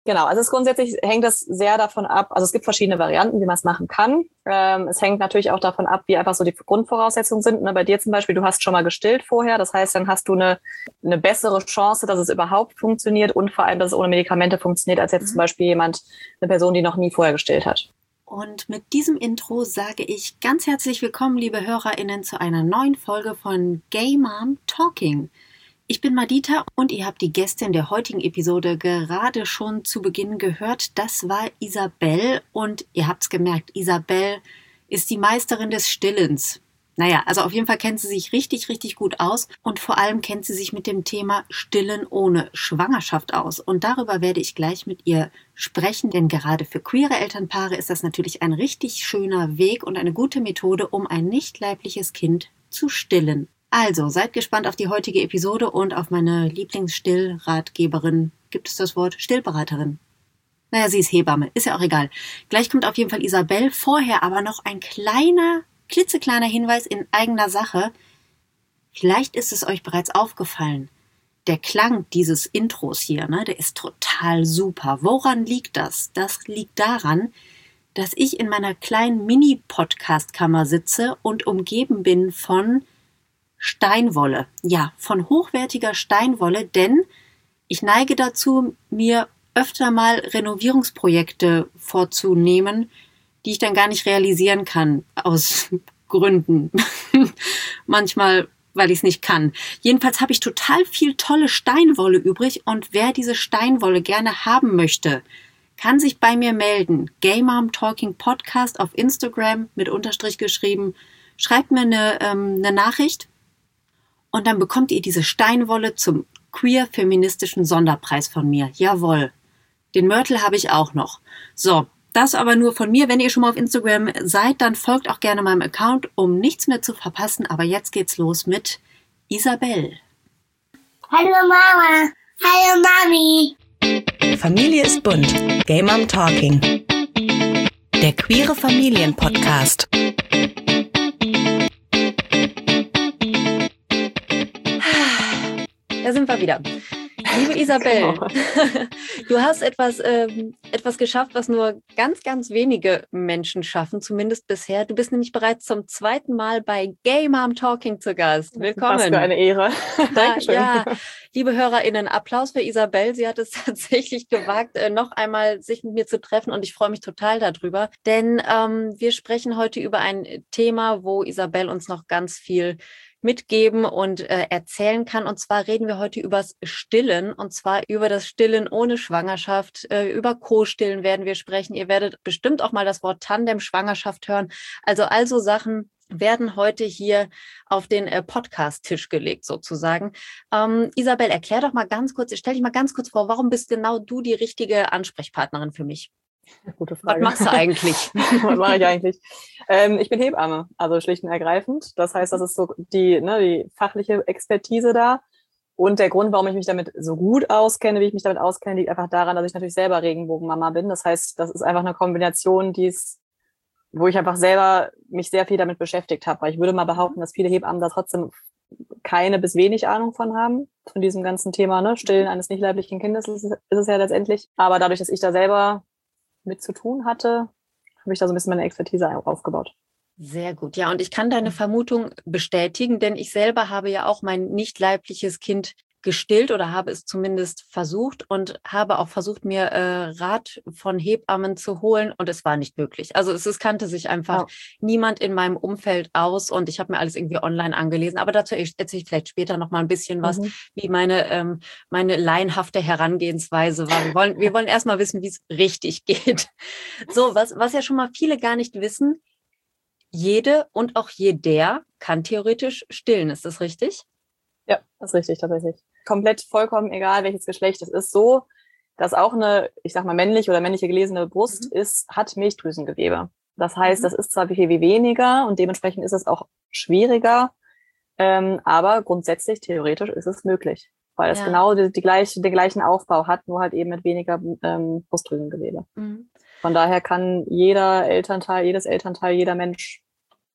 Genau, also grundsätzlich hängt das sehr davon ab, also es gibt verschiedene Varianten, wie man es machen kann. Es hängt natürlich auch davon ab, wie einfach so die Grundvoraussetzungen sind. Ne? Bei dir zum Beispiel, du hast schon mal gestillt vorher, das heißt, dann hast du eine bessere Chance, dass es überhaupt funktioniert und vor allem, dass es ohne Medikamente funktioniert, als jetzt zum Beispiel eine Person, die noch nie vorher gestillt hat. Und mit diesem Intro sage ich ganz herzlich willkommen, liebe HörerInnen, zu einer neuen Folge von Gay Mom Talking. Ich bin Madita und ihr habt die Gästin der heutigen Episode gerade schon zu Beginn gehört. Das war Isabel und ihr habt's gemerkt, Isabel ist die Meisterin des Stillens. Naja, also auf jeden Fall kennt sie sich richtig, richtig gut aus und vor allem kennt sie sich mit dem Thema Stillen ohne Schwangerschaft aus. Und darüber werde ich gleich mit ihr sprechen, denn gerade für queere Elternpaare ist das natürlich ein richtig schöner Weg und eine gute Methode, um ein nicht leibliches Kind zu stillen. Also, seid gespannt auf die heutige Episode und auf meine Lieblingsstillratgeberin. Gibt es das Wort? Stillberaterin. Naja, sie ist Hebamme. Ist ja auch egal. Gleich kommt auf jeden Fall Isabel. Vorher aber noch ein klitzekleiner Hinweis in eigener Sache. Vielleicht ist es euch bereits aufgefallen. Der Klang dieses Intros hier, der ist total super. Woran liegt das? Das liegt daran, dass ich in meiner kleinen Mini-Podcast-Kammer sitze und umgeben bin von Steinwolle. Ja, von hochwertiger Steinwolle, denn ich neige dazu, mir öfter mal Renovierungsprojekte vorzunehmen, die ich dann gar nicht realisieren kann, aus Gründen. Manchmal, weil ich es nicht kann. Jedenfalls habe ich total viel tolle Steinwolle übrig und wer diese Steinwolle gerne haben möchte, kann sich bei mir melden. Gay Mom Talking Podcast auf Instagram mit Unterstrich geschrieben. Schreibt mir eine Nachricht. Und dann bekommt ihr diese Steinwolle zum queer-feministischen Sonderpreis von mir. Jawohl. Den Mörtel habe ich auch noch. So, das aber nur von mir. Wenn ihr schon mal auf Instagram seid, dann folgt auch gerne meinem Account, um nichts mehr zu verpassen. Aber jetzt geht's los mit Isabel. Hallo Mama. Hallo Mami. Familie ist bunt. Gay Mom Talking. Der queere Familienpodcast. Da sind wir wieder. Liebe Isabel, du hast etwas geschafft, was nur ganz, ganz wenige Menschen schaffen, zumindest bisher. Du bist nämlich bereits zum 2. Mal bei Gay Mom Talking zu Gast. Willkommen. Was für eine Ehre. Dankeschön. Ja, liebe HörerInnen, Applaus für Isabel. Sie hat es tatsächlich gewagt, noch einmal sich mit mir zu treffen und ich freue mich total darüber, denn wir sprechen heute über ein Thema, wo Isabel uns noch ganz viel mitgeben und erzählen kann. Und zwar reden wir heute übers Stillen und zwar über das Stillen ohne Schwangerschaft. Über Co-Stillen werden wir sprechen. Ihr werdet bestimmt auch mal das Wort Tandem-Schwangerschaft hören. Also Sachen werden heute hier auf den Podcast-Tisch gelegt sozusagen. Isabel, stell dich mal ganz kurz vor, warum bist genau du die richtige Ansprechpartnerin für mich? Gute Frage. Was machst du eigentlich? Was mache ich eigentlich? Ich bin Hebamme, also schlicht und ergreifend. Das heißt, das ist so die fachliche Expertise da. Und der Grund, warum ich mich damit so gut auskenne, wie ich mich damit auskenne, liegt einfach daran, dass ich natürlich selber Regenbogenmama bin. Das heißt, das ist einfach eine Kombination, wo ich einfach selber mich sehr viel damit beschäftigt habe. Weil ich würde mal behaupten, dass viele Hebammen da trotzdem keine bis wenig Ahnung von haben, von diesem ganzen Thema, Stillen eines nicht leiblichen Kindes ist es ja letztendlich. Aber dadurch, dass ich da selber mit zu tun hatte, habe ich da so ein bisschen meine Expertise aufgebaut. Sehr gut. Ja, und ich kann deine Vermutung bestätigen, denn ich selber habe ja auch mein nicht leibliches Kind gestillt oder habe es zumindest versucht und habe auch versucht, mir Rat von Hebammen zu holen und es war nicht möglich. Also es kannte sich einfach niemand in meinem Umfeld aus und ich habe mir alles irgendwie online angelesen. Aber dazu erzähle ich vielleicht später noch mal ein bisschen was, wie meine laienhafte Herangehensweise war. Wir wollen erst mal wissen, wie es richtig geht. So, was ja schon mal viele gar nicht wissen, jede und auch jeder kann theoretisch stillen. Ist das richtig? Ja, das ist richtig, tatsächlich. Komplett vollkommen egal, welches Geschlecht es ist, so, dass auch eine, ich sag mal, männliche oder männliche gelesene Brust hat Milchdrüsengewebe. Das heißt, das ist zwar viel weniger und dementsprechend ist es auch schwieriger, aber grundsätzlich, theoretisch ist es möglich, weil es genau den gleichen Aufbau hat, nur halt eben mit weniger Brustdrüsengewebe. Von daher kann jedes Elternteil, jeder Mensch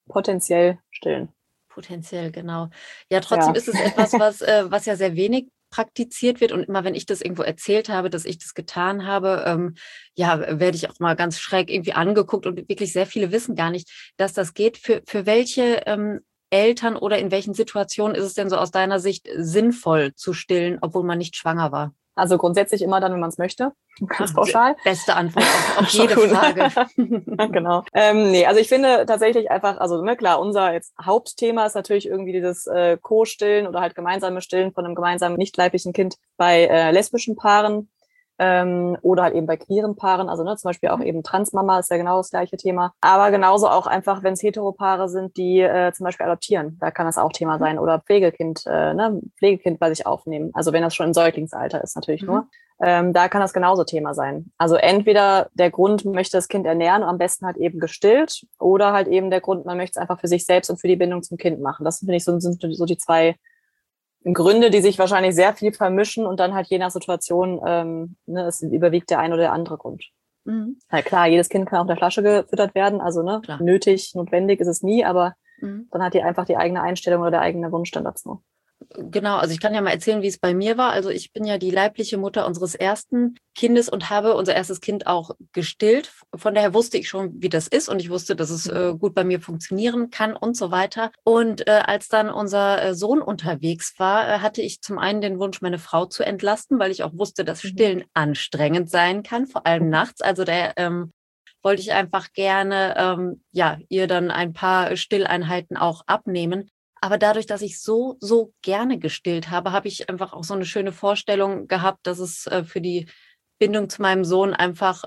potenziell stillen. Potenziell, genau. Ja, trotzdem ist es etwas, was ja sehr wenig praktiziert wird. Und immer wenn ich das irgendwo erzählt habe, dass ich das getan habe, werde ich auch mal ganz schräg irgendwie angeguckt. Und wirklich sehr viele wissen gar nicht, dass das geht. Für welche Eltern oder in welchen Situationen ist es denn so aus deiner Sicht sinnvoll zu stillen, obwohl man nicht schwanger war? Also grundsätzlich immer dann, wenn man es möchte. Ganz pauschal. Beste Antwort auf jede Frage. Genau. Also ich finde tatsächlich einfach, also klar, unser jetzt Hauptthema ist natürlich irgendwie dieses Co-Stillen oder halt gemeinsame Stillen von einem gemeinsamen nicht leiblichen Kind bei lesbischen Paaren oder halt eben bei queeren Paaren, also zum Beispiel auch eben Transmama ist ja genau das gleiche Thema. Aber genauso auch einfach, wenn es Heteropaare sind, die zum Beispiel adoptieren, da kann das auch Thema sein. Oder Pflegekind, Pflegekind bei sich aufnehmen. Also wenn das schon im Säuglingsalter ist natürlich nur. Da kann das genauso Thema sein. Also entweder der Grund, man möchte das Kind ernähren, am besten halt eben gestillt, oder halt eben der Grund, man möchte es einfach für sich selbst und für die Bindung zum Kind machen. Das finde ich sind so die zwei Gründe, die sich wahrscheinlich sehr viel vermischen und dann halt je nach Situation, es überwiegt der ein oder der andere Grund. Mhm. Ja, klar, jedes Kind kann auch in der Flasche gefüttert werden, also notwendig ist es nie, aber dann hat die einfach die eigene Einstellung oder der eigene Wunsch dann dazu. Genau, also ich kann ja mal erzählen, wie es bei mir war. Also ich bin ja die leibliche Mutter unseres ersten Kindes und habe unser erstes Kind auch gestillt. Von daher wusste ich schon, wie das ist und ich wusste, dass es gut bei mir funktionieren kann und so weiter. Und als dann unser Sohn unterwegs war, hatte ich zum einen den Wunsch, meine Frau zu entlasten, weil ich auch wusste, dass Stillen anstrengend sein kann, vor allem nachts. Also wollte ich einfach gerne ihr dann ein paar Stilleinheiten auch abnehmen. Aber dadurch, dass ich so gerne gestillt habe, habe ich einfach auch so eine schöne Vorstellung gehabt, dass es für die Bindung zu meinem Sohn einfach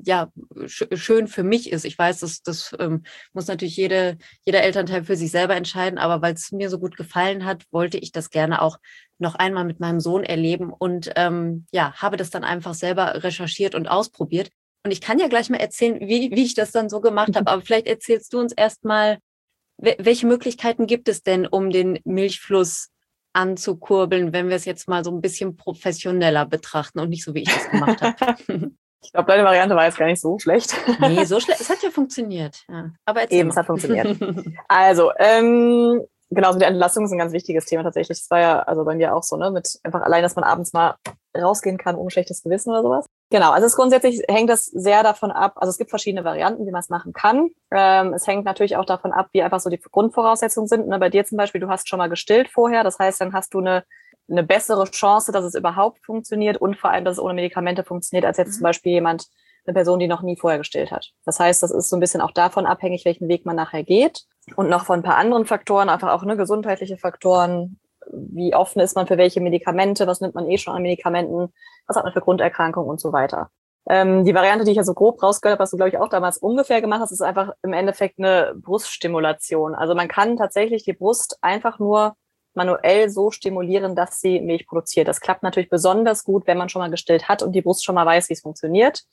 schön für mich ist. Ich weiß, das muss natürlich jeder Elternteil für sich selber entscheiden, aber weil es mir so gut gefallen hat, wollte ich das gerne auch noch einmal mit meinem Sohn erleben und habe das dann einfach selber recherchiert und ausprobiert. Und ich kann ja gleich mal erzählen, wie ich das dann so gemacht habe, aber vielleicht erzählst du uns erst mal, welche Möglichkeiten gibt es denn, um den Milchfluss anzukurbeln, wenn wir es jetzt mal so ein bisschen professioneller betrachten und nicht so, wie ich das gemacht habe? Ich glaube, deine Variante war jetzt gar nicht so schlecht. Nee, so schlecht. Es hat ja funktioniert. Ja. Aber erzähl Eben, mal. Es hat funktioniert. Also, genau, so die Entlastung ist ein ganz wichtiges Thema tatsächlich. Das war ja also bei mir auch so, mit einfach allein, dass man abends mal rausgehen kann ohne schlechtes Gewissen oder sowas. Genau, also grundsätzlich hängt das sehr davon ab, also es gibt verschiedene Varianten, wie man es machen kann. Es hängt natürlich auch davon ab, wie einfach so die Grundvoraussetzungen sind. Bei dir zum Beispiel, du hast schon mal gestillt vorher, das heißt, dann hast du eine bessere Chance, dass es überhaupt funktioniert und vor allem, dass es ohne Medikamente funktioniert, als jetzt zum Beispiel eine Person, die noch nie vorher gestillt hat. Das heißt, das ist so ein bisschen auch davon abhängig, welchen Weg man nachher geht und noch von ein paar anderen Faktoren, einfach auch gesundheitliche Faktoren. Wie offen ist man für welche Medikamente, was nimmt man schon an Medikamenten, was hat man für Grunderkrankungen und so weiter. Die Variante, die ich ja so grob rausgehört habe, was du, glaube ich, auch damals ungefähr gemacht hast, ist einfach im Endeffekt eine Bruststimulation. Also man kann tatsächlich die Brust einfach nur manuell so stimulieren, dass sie Milch produziert. Das klappt natürlich besonders gut, wenn man schon mal gestillt hat und die Brust schon mal weiß, wie es funktioniert.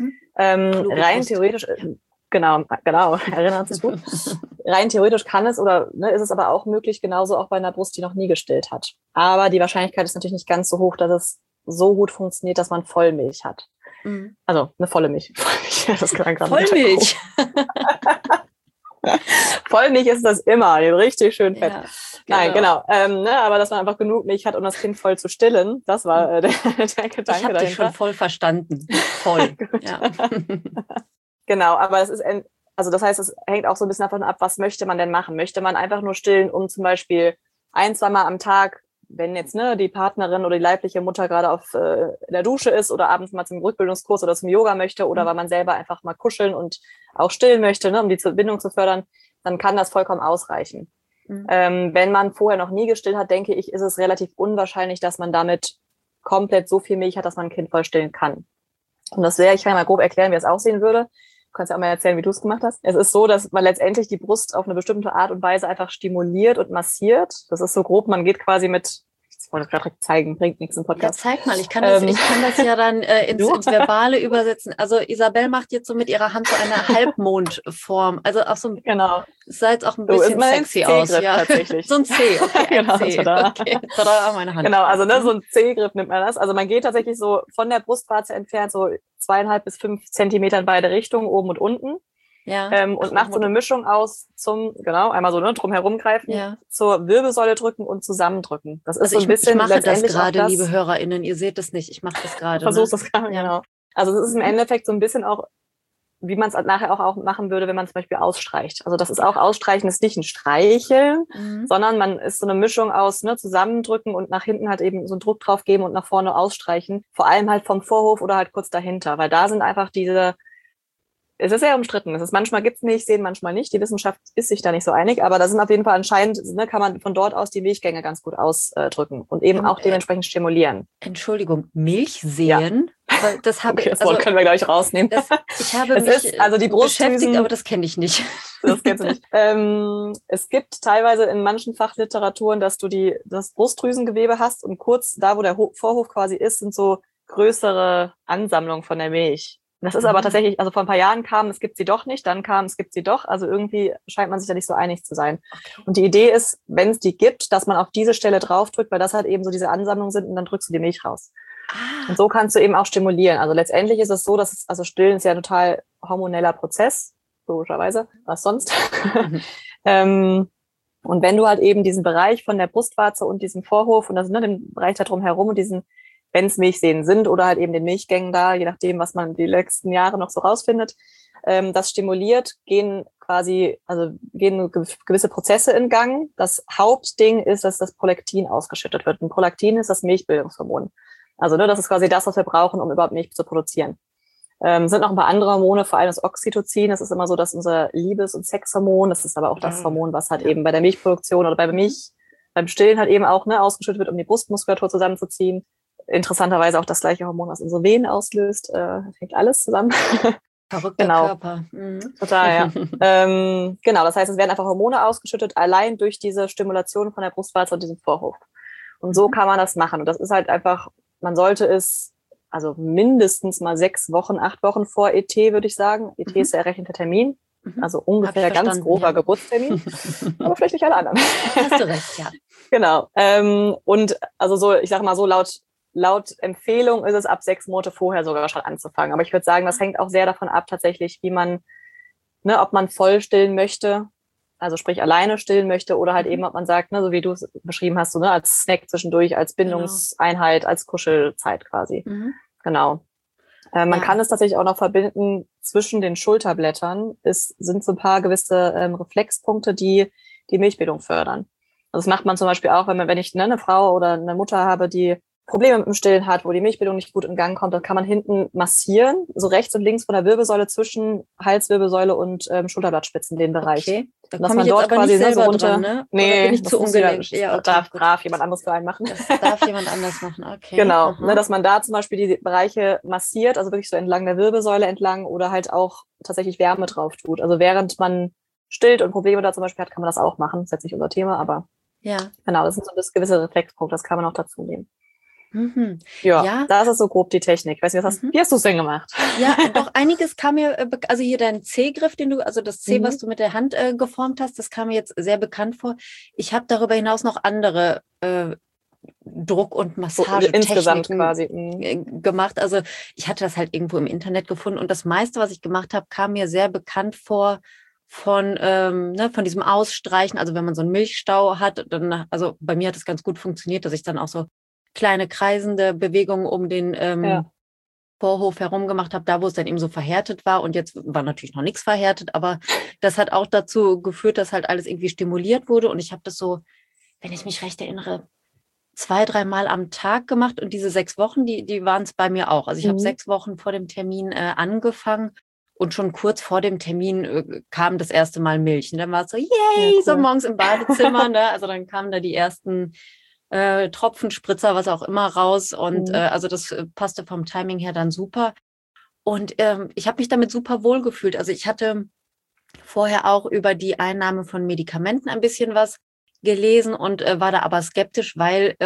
Rein theoretisch... Genau, erinnert sich gut. Rein theoretisch kann es oder ist es aber auch möglich, genauso auch bei einer Brust, die noch nie gestillt hat. Aber die Wahrscheinlichkeit ist natürlich nicht ganz so hoch, dass es so gut funktioniert, dass man Vollmilch hat. Mhm. Also eine volle Milch. Das klang gerade Vollmilch. Vollmilch ist das immer, richtig schön fett. Ja, genau. Nein, genau. Aber dass man einfach genug Milch hat, um das Kind voll zu stillen, das war der Gedanke dahinter. Ich habe dich schon voll verstanden. Voll. Ja. Genau, aber das heißt, es hängt auch so ein bisschen davon ab, was möchte man denn machen? Möchte man einfach nur stillen, um zum Beispiel 1-2 Mal am Tag, wenn jetzt die Partnerin oder die leibliche Mutter gerade in der Dusche ist oder abends mal zum Rückbildungskurs oder zum Yoga möchte oder weil man selber einfach mal kuscheln und auch stillen möchte, um die Bindung zu fördern, dann kann das vollkommen ausreichen. Wenn man vorher noch nie gestillt hat, denke ich, ist es relativ unwahrscheinlich, dass man damit komplett so viel Milch hat, dass man ein Kind voll stillen kann. Und ich kann ja mal grob erklären, wie es aussehen würde. Du kannst ja auch mal erzählen, wie du es gemacht hast. Es ist so, dass man letztendlich die Brust auf eine bestimmte Art und Weise einfach stimuliert und massiert. Das ist so grob, man geht quasi ich wollte es gerade zeigen, bringt nichts im Podcast. Ja, zeig mal, ich kann das ja dann ins Verbale übersetzen. Also Isabel macht jetzt so mit ihrer Hand so eine Halbmondform. Also auch so es sah jetzt auch ein bisschen sexy aus. Ja. Tatsächlich. So ein C, okay. Genau, C. Tada. Okay. Tada, meine Hand. Genau, also so ein C-Griff nimmt man das. Also man geht tatsächlich so von der Brustwarze entfernt, so 2,5 bis 5 Zentimeter in beide Richtungen, oben und unten. Ja. Und macht so eine Mischung aus einmal so drumherum greifen, zur Wirbelsäule drücken und zusammendrücken. Das ist also so ein bisschen ich mache das letztendlich gerade, liebe HörerInnen, ihr seht es nicht, ich mache das gerade. Versuchst das gerade, genau. Also es ist im Endeffekt so ein bisschen auch, wie man es nachher auch machen würde, wenn man zum Beispiel ausstreicht. Also das ist auch Ausstreichen, ist nicht ein Streicheln, sondern man ist so eine Mischung aus zusammendrücken und nach hinten halt eben so einen Druck drauf geben und nach vorne ausstreichen. Vor allem halt vom Vorhof oder halt kurz dahinter, weil da sind einfach es ist sehr umstritten. Manchmal gibt es Milchsehen, manchmal nicht. Die Wissenschaft ist sich da nicht so einig, aber da sind auf jeden Fall anscheinend, kann man von dort aus die Milchgänge ganz gut ausdrücken und eben auch dementsprechend stimulieren. Entschuldigung, Milchsehen? Ja. Das Wort können wir gleich rausnehmen. Ich habe mich die beschäftigt, aber das kenne ich nicht. Das kennst du nicht. Es gibt teilweise in manchen Fachliteraturen, dass du das Brustdrüsengewebe hast und kurz da, wo der Vorhof quasi ist, sind so größere Ansammlungen von der Milch. Das ist aber tatsächlich, also vor ein paar Jahren es gibt sie doch nicht, dann es gibt sie doch. Also irgendwie scheint man sich da nicht so einig zu sein. Okay. Und die Idee ist, wenn es die gibt, dass man auf diese Stelle draufdrückt, weil das halt eben so diese Ansammlungen sind und dann drückst du die Milch raus. Und so kannst du eben auch stimulieren. Also letztendlich ist es so, also Stillen ist ja ein total hormoneller Prozess, logischerweise. Was sonst? Und wenn du halt eben diesen Bereich von der Brustwarze und diesem Vorhof und den Bereich da drum herum und wenn es Milchseen sind oder halt eben den Milchgängen da, je nachdem, was man die letzten Jahre noch so rausfindet, das stimuliert, gehen gewisse Prozesse in Gang. Das Hauptding ist, dass das Prolaktin ausgeschüttet wird. Und Prolaktin ist das Milchbildungshormon. Also das ist quasi das, was wir brauchen, um überhaupt Milch zu produzieren. Sind noch ein paar andere Hormone, vor allem das Oxytocin. Das ist immer so, dass unser Liebes- und Sexhormon, das ist aber auch das Hormon, was halt eben bei der Milchproduktion oder beim Stillen halt eben auch ausgeschüttet wird, um die Brustmuskulatur zusammenzuziehen. Interessanterweise auch das gleiche Hormon, was unsere Venen auslöst, hängt alles zusammen. Verrückter Körper. Total, ja. Genau, das heißt, es werden einfach Hormone ausgeschüttet, allein durch diese Stimulation von der Brustwarze und diesem Vorhof. Und so kann man das machen. Und das ist halt einfach, man sollte es also mindestens mal 6 Wochen, 8 Wochen vor ET, würde ich sagen. ET ist der errechnete Termin. Also ungefähr ganz grober Geburtstermin. Aber vielleicht nicht alle anderen. Hast du recht, ja. Genau. Und also so, ich sag mal so, laut Empfehlung ist es ab 6 Monate vorher sogar schon anzufangen. Aber ich würde sagen, das hängt auch sehr davon ab, tatsächlich, wie man, ob man voll stillen möchte, also sprich alleine stillen möchte oder halt eben, ob man sagt, so wie du es beschrieben hast, als Snack zwischendurch, als Bindungseinheit, als Kuschelzeit quasi. Genau. Man kann es tatsächlich auch noch verbinden zwischen den Schulterblättern. Es sind so ein paar gewisse Reflexpunkte, die die Milchbildung fördern. Also das macht man zum Beispiel auch, wenn ich eine Frau oder eine Mutter habe, die Probleme mit dem Stillen hat, wo die Milchbildung nicht gut in Gang kommt, dann kann man hinten massieren, so rechts und links von der Wirbelsäule zwischen Halswirbelsäule und Schulterblattspitzen, den Bereich. Okay, da dass komme ich jetzt aber nicht selber dran, ne? Nee, bin ich zu ungelenkt? Ja, okay, darf jemand anderes für einen machen. Das darf jemand anders machen, okay. Genau, dass man da zum Beispiel die Bereiche massiert, also wirklich so entlang der Wirbelsäule entlang oder halt auch tatsächlich Wärme drauf tut. Also während man stillt und Probleme da zum Beispiel hat, kann man das auch machen. Das ist jetzt nicht unser Thema, aber genau, das sind so gewisse Reflexpunkte, das kann man auch dazu nehmen. Ja, das ist so grob die Technik. Weiß nicht, wie hast du es denn gemacht? Ja, doch einiges kam mir, also hier dein C-Griff, also das C, was du mit der Hand geformt hast, das kam mir jetzt sehr bekannt vor. Ich habe darüber hinaus noch andere Druck- und Massagetechniken quasi gemacht. Also ich hatte das halt irgendwo im Internet gefunden und das meiste, was ich gemacht habe, kam mir sehr bekannt vor von diesem Ausstreichen. Also wenn man so einen Milchstau hat, dann, also bei mir hat es ganz gut funktioniert, dass ich dann auch so kleine kreisende Bewegungen um den Vorhof herum gemacht habe, da wo es dann eben so verhärtet war. Und jetzt war natürlich noch nichts verhärtet, aber das hat auch dazu geführt, dass halt alles irgendwie stimuliert wurde. Und ich habe das so, wenn ich mich recht erinnere, 2-3 Mal am Tag gemacht. Und diese 6 Wochen, die waren es bei mir auch. Also ich habe 6 Wochen vor dem Termin angefangen. Und schon kurz vor dem Termin kam das erste Mal Milch. Und dann war es so, yay, so morgens im Badezimmer. Ne? Also dann kamen da die ersten Tropfenspritzer, was auch immer raus. Und also das passte vom Timing her dann super. Und ich habe mich damit super wohl gefühlt. Also ich hatte vorher auch über die Einnahme von Medikamenten ein bisschen was gelesen und war da aber skeptisch, weil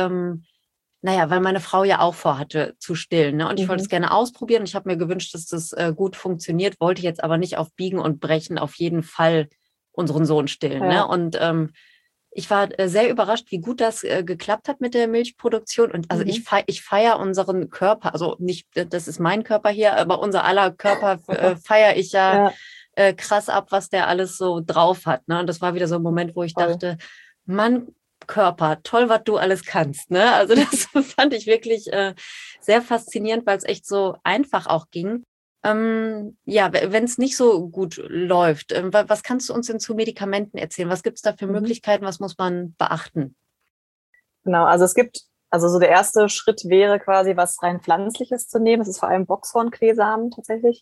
meine Frau ja auch vorhatte zu stillen. Ne? Und ich wollte es gerne ausprobieren. Ich habe mir gewünscht, dass das gut funktioniert, wollte jetzt aber nicht auf Biegen und Brechen auf jeden Fall unseren Sohn stillen. Ja. Ne? Und ich war sehr überrascht, wie gut das geklappt hat mit der Milchproduktion. Und also ich feiere unseren Körper, also nicht, das ist mein Körper hier, aber unser aller Körper feiere ich ja krass ab, was der alles so drauf hat. Ne? Und das war wieder so ein Moment, wo ich dachte, Mann, Körper, toll, was du alles kannst. Ne? Also das fand ich wirklich sehr faszinierend, weil es echt so einfach auch ging. Ja, wenn es nicht so gut läuft, was kannst du uns denn zu Medikamenten erzählen? Was gibt es da für Möglichkeiten? Was muss man beachten? Genau, also es gibt, also so der erste Schritt wäre quasi was rein Pflanzliches zu nehmen. Das ist vor allem Boxhornkleesamen tatsächlich.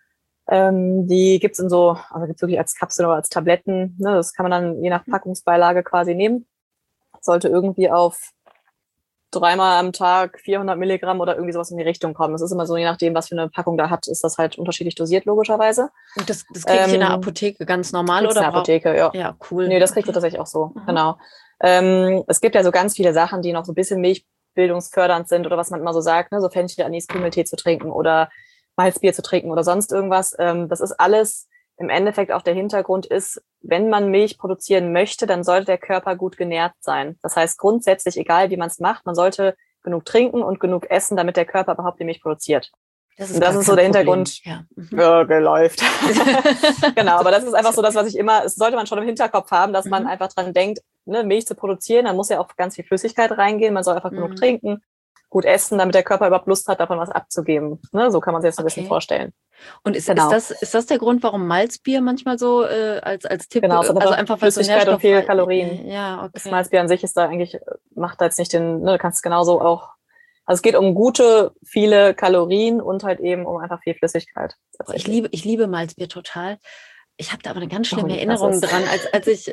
Die gibt's in so, also gibt's wirklich als Kapseln oder als Tabletten. Ne? Das kann man dann je nach Packungsbeilage quasi nehmen. Sollte irgendwie auf 3-mal am Tag 400 Milligramm oder irgendwie sowas in die Richtung kommen. Das ist immer so, je nachdem, was für eine Packung da hat, ist das halt unterschiedlich dosiert, logischerweise. Und das kriege ich in der Apotheke ganz normal oder? In der Apotheke, ja. Ja, cool. Nee, das kriegst du tatsächlich auch so, genau. Es gibt ja so ganz viele Sachen, die noch so ein bisschen milchbildungsfördernd sind oder was man immer so sagt, ne? So Fenchel, Anis, Kümmeltee zu trinken oder Malzbier zu trinken oder sonst irgendwas. Das ist alles im Endeffekt auch der Hintergrund ist, wenn man Milch produzieren möchte, dann sollte der Körper gut genährt sein. Das heißt grundsätzlich, egal wie man es macht, man sollte genug trinken und genug essen, damit der Körper überhaupt die Milch produziert. Das ist so der Hintergrund. Ja. Geläuft. Genau, aber das ist einfach so das, was ich immer, es sollte man schon im Hinterkopf haben, dass man einfach dran denkt, ne, Milch zu produzieren, dann muss ja auch ganz viel Flüssigkeit reingehen, man soll einfach genug trinken, gut essen, damit der Körper überhaupt Lust hat, davon was abzugeben. Ne, so kann man sich das ein bisschen vorstellen. Und ist das der Grund, warum Malzbier manchmal so als Tipp, genau, also einfach weil Flüssigkeit und viel Kalorien. Ja, okay. Das Malzbier an sich ist da eigentlich, macht da jetzt nicht den, ne, du kannst genauso auch, also es geht um gute, viele Kalorien und halt eben um einfach viel Flüssigkeit. Ich liebe Malzbier total. Ich habe da aber eine ganz schlimme Erinnerung dran, als ich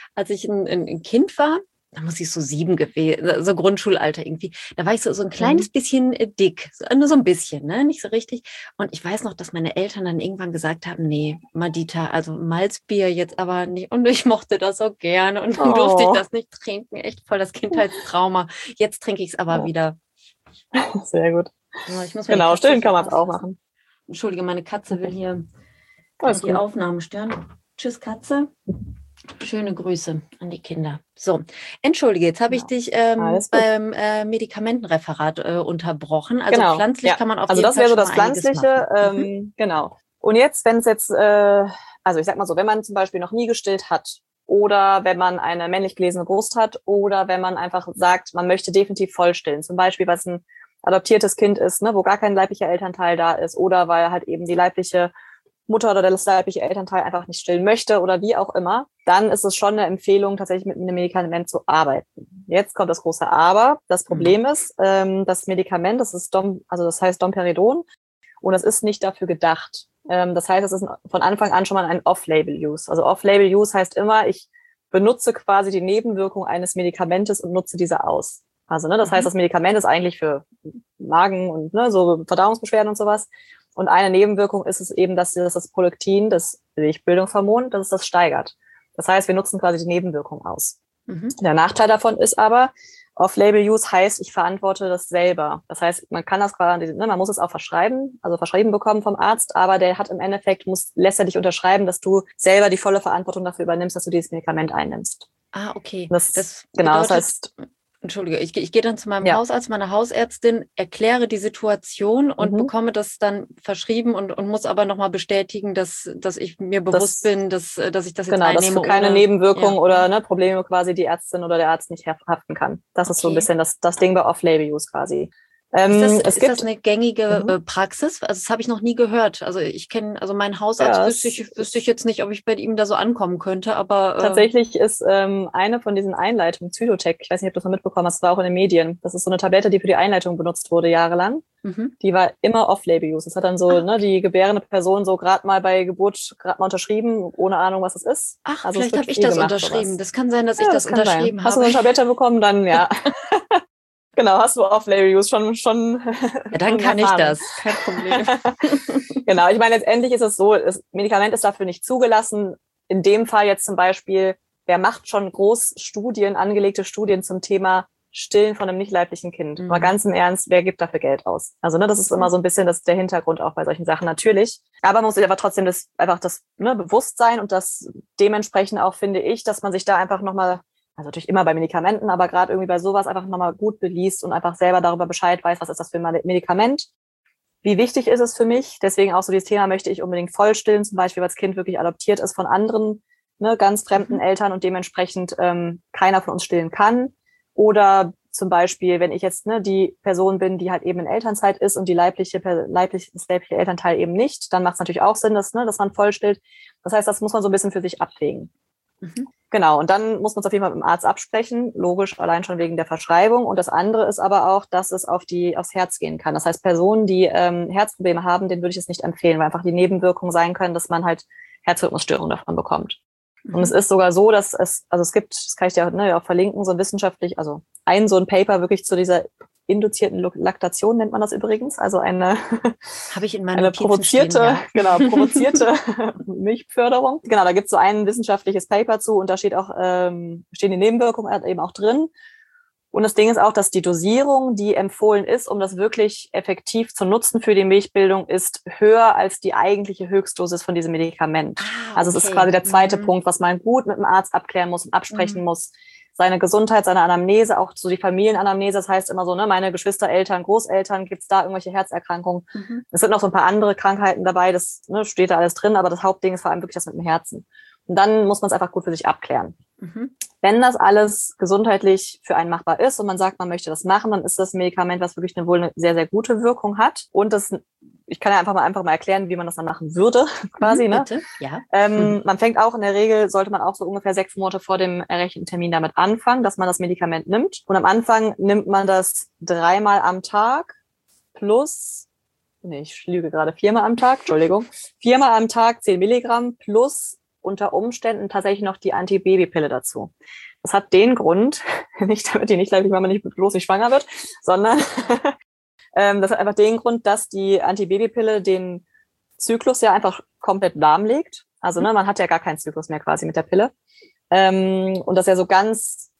ein Kind war. Da muss ich so 7 gewesen, so Grundschulalter irgendwie. Da war ich so ein kleines bisschen dick, nur so ein bisschen, ne, nicht so richtig. Und ich weiß noch, dass meine Eltern dann irgendwann gesagt haben, nee, Madita, also Malzbier jetzt aber nicht. Und ich mochte das so gerne und dann durfte ich das nicht trinken. Echt voll das Kindheitstrauma. Jetzt trinke ich es aber wieder. Sehr gut. Ich muss genau, stillen kann man es auch machen. Entschuldige, meine Katze will hier die Aufnahmen stören. Tschüss, Katze. Schöne Grüße an die Kinder. So, entschuldige, jetzt habe ich dich beim Medikamentenreferat unterbrochen. Also pflanzlich kann man auf jeden Fall. Also das wäre so das Pflanzliche, genau. Und jetzt, wenn es jetzt, also ich sag mal so, wenn man zum Beispiel noch nie gestillt hat oder wenn man eine männlich gelesene Brust hat oder wenn man einfach sagt, man möchte definitiv voll stillen, zum Beispiel, weil es ein adoptiertes Kind ist, ne, wo gar kein leiblicher Elternteil da ist oder weil halt eben die leibliche Mutter oder das leibliche Elternteil einfach nicht stillen möchte oder wie auch immer, dann ist es schon eine Empfehlung, tatsächlich mit einem Medikament zu arbeiten. Jetzt kommt das große Aber. Das Problem ist, das Medikament, das heißt Domperidon und das ist nicht dafür gedacht. Das heißt, es ist von Anfang an schon mal ein Off-Label-Use. Also Off-Label-Use heißt immer, ich benutze quasi die Nebenwirkung eines Medikamentes und nutze diese aus. Also, ne, das heißt, das Medikament ist eigentlich für Magen und ne, so Verdauungsbeschwerden und sowas. Und eine Nebenwirkung ist es eben, dass das Prolaktin, das Milchbildungshormon, dass es das steigert. Das heißt, wir nutzen quasi die Nebenwirkung aus. Der Nachteil davon ist aber, Off-Label-Use heißt, ich verantworte das selber. Das heißt, man kann das quasi, ne, man muss es auch verschreiben bekommen vom Arzt, aber der hat im Endeffekt, lässt er dich unterschreiben, dass du selber die volle Verantwortung dafür übernimmst, dass du dieses Medikament einnimmst. Ah, okay. Das heißt, Entschuldige, ich gehe dann zu meinem Hausarzt, meiner Hausärztin, erkläre die Situation und bekomme das dann verschrieben und muss aber nochmal bestätigen, dass ich mir bewusst bin, dass ich das jetzt einnehme. Dass für keine Nebenwirkung oder Probleme quasi die Ärztin oder der Arzt nicht haften kann. Das ist so ein bisschen das Ding bei Off-Label-Use quasi. Ist das eine gängige Praxis? Also das habe ich noch nie gehört. Also ich kenne, meinen Hausarzt wüsste ich jetzt nicht, ob ich bei ihm da so ankommen könnte, aber tatsächlich ist eine von diesen Einleitungen, Zytotec, ich weiß nicht, ob du das mal mitbekommen hast, das war auch in den Medien. Das ist so eine Tablette, die für die Einleitung benutzt wurde jahrelang. Die war immer Off-Label-Use. Das hat dann so die gebärende Person so gerade mal bei Geburt mal unterschrieben, ohne Ahnung, was es ist. Ach, also vielleicht habe ich das unterschrieben. Sowas. Das kann sein, dass ich das unterschrieben habe. Hast du eine Tablette bekommen, dann ja. Genau, hast du Off-Label-Use schon. Ja, dann kann ich das. Kein Problem. Genau, ich meine, letztendlich ist es so, das Medikament ist dafür nicht zugelassen. In dem Fall jetzt zum Beispiel, wer macht schon angelegte Studien zum Thema Stillen von einem nicht leiblichen Kind? Mal ganz im Ernst, wer gibt dafür Geld aus? Also, ne, das ist immer so ein bisschen der Hintergrund auch bei solchen Sachen natürlich. Aber man muss sich aber trotzdem das Bewusstsein und das dementsprechend auch, finde ich, dass man sich da einfach nochmal, also natürlich immer bei Medikamenten, aber gerade irgendwie bei sowas einfach nochmal gut beliest und einfach selber darüber Bescheid weiß, was ist das für ein Medikament. Wie wichtig ist es für mich? Deswegen auch so dieses Thema, möchte ich unbedingt voll stillen, zum Beispiel, weil das Kind wirklich adoptiert ist von anderen, ne, ganz fremden Eltern und dementsprechend keiner von uns stillen kann. Oder zum Beispiel, wenn ich jetzt die Person bin, die halt eben in Elternzeit ist und das leibliche Elternteil eben nicht, dann macht es natürlich auch Sinn, dass man voll stillt. Das heißt, das muss man so ein bisschen für sich abwägen. Genau, und dann muss man es auf jeden Fall mit dem Arzt absprechen, logisch, allein schon wegen der Verschreibung. Und das andere ist aber auch, dass es aufs Herz gehen kann. Das heißt, Personen, die Herzprobleme haben, denen würde ich es nicht empfehlen, weil einfach die Nebenwirkungen sein können, dass man halt Herzrhythmusstörungen davon bekommt. Und es ist sogar so, dass es gibt, das kann ich dir auch verlinken, so ein wissenschaftlich, so ein Paper wirklich zu dieser induzierten Laktation nennt man das übrigens, also eine habe ich in meiner eine provozierte Milchförderung. Genau, da gibt es so ein wissenschaftliches Paper zu und da stehen die Nebenwirkungen eben auch drin. Und das Ding ist auch, dass die Dosierung, die empfohlen ist, um das wirklich effektiv zu nutzen für die Milchbildung, ist höher als die eigentliche Höchstdosis von diesem Medikament. Okay. Also es ist quasi der zweite Punkt, was man gut mit dem Arzt abklären muss und absprechen muss. Seine Gesundheit, seine Anamnese, auch so die Familienanamnese, das heißt immer so, meine Geschwister, Eltern, Großeltern, gibt es da irgendwelche Herzerkrankungen? Es sind noch so ein paar andere Krankheiten dabei, das steht da alles drin, aber das Hauptding ist vor allem wirklich das mit dem Herzen. Und dann muss man es einfach gut für sich abklären. Wenn das alles gesundheitlich für einen machbar ist und man sagt, man möchte das machen, dann ist das ein Medikament, was wirklich wohl eine sehr, sehr gute Wirkung hat. Und ich kann ja einfach mal erklären, wie man das dann machen würde, quasi. Bitte? Ja. Man fängt auch in der Regel, sollte man auch so ungefähr 6 Monate vor dem errechneten Termin damit anfangen, dass man das Medikament nimmt. Und am Anfang nimmt man das 3-mal am Tag plus, ich lüge gerade, 4-mal am Tag, Entschuldigung, 4-mal am Tag 10 Milligramm plus unter Umständen tatsächlich noch die Antibabypille dazu. Das hat den Grund, nicht damit die nicht gleich, weil man bloß nicht schwanger wird, sondern das hat einfach den Grund, dass die Antibabypille den Zyklus ja einfach komplett lahmlegt. Also man hat ja gar keinen Zyklus mehr quasi mit der Pille. Und das ja so ganz,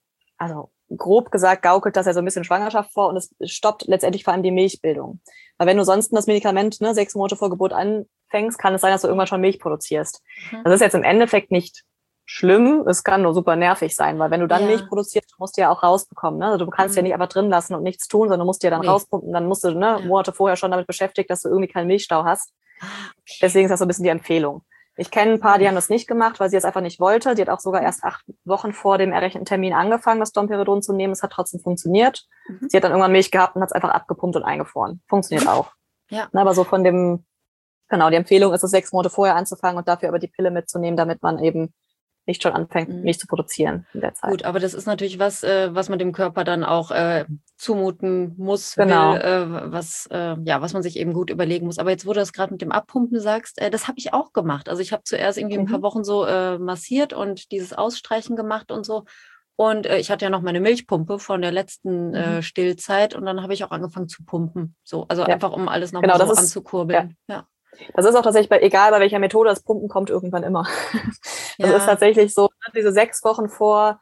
grob gesagt, gaukelt das ja so ein bisschen Schwangerschaft vor und es stoppt letztendlich vor allem die Milchbildung. Weil wenn du sonst das Medikament 6 Monate vor Geburt anfängst, kann es sein, dass du irgendwann schon Milch produzierst. Das ist jetzt im Endeffekt nicht schlimm, es kann nur super nervig sein, weil wenn du dann Milch produzierst, musst du ja auch rausbekommen. Ne? Also du kannst ja nicht einfach drin lassen und nichts tun, sondern du musst dir dann rauspumpen, dann musst du Monate vorher schon damit beschäftigt, dass du irgendwie keinen Milchstau hast. Okay. Deswegen ist das so ein bisschen die Empfehlung. Ich kenne ein paar, die haben das nicht gemacht, weil sie es einfach nicht wollte. Die hat auch sogar erst 8 Wochen vor dem errechneten Termin angefangen, das Domperidon zu nehmen. Es hat trotzdem funktioniert. Sie hat dann irgendwann Milch gehabt und hat es einfach abgepumpt und eingefroren. Funktioniert auch. Ja. Aber so von die Empfehlung ist es, 6 Monate vorher anzufangen und dafür aber die Pille mitzunehmen, damit man eben nicht schon anfängt, Milch zu produzieren in der Zeit. Gut, aber das ist natürlich was man dem Körper dann auch zumuten muss, genau. Was man sich eben gut überlegen muss. Aber jetzt, wo du das gerade mit dem Abpumpen sagst, das habe ich auch gemacht. Also ich habe zuerst irgendwie ein paar Wochen so massiert und dieses Ausstreichen gemacht und so. Und ich hatte ja noch meine Milchpumpe von der letzten Stillzeit und dann habe ich auch angefangen zu pumpen. So, also einfach, um alles nochmal so anzukurbeln. Ja. Das ist auch tatsächlich egal bei welcher Methode, das Pumpen kommt irgendwann immer. Das ist tatsächlich so, diese 6 Wochen vor